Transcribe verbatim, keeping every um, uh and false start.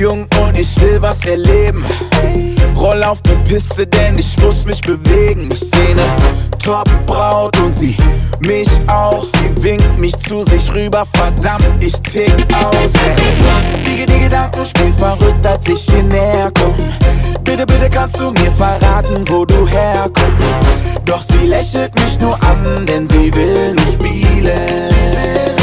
jung und ich will was erleben. Roll auf die Piste, denn ich muss mich bewegen. Ich seh ne Top-Braut und sie mich auch. Sie winkt mich zu sich rüber, verdammt, ich tick aus, hey. Die, die Gedanken spielen verrückt, als ich hier näher komm. Bitte, bitte kannst du mir verraten, wo du herkommst. Doch sie lächelt mich nur an, denn sie will nur spielen.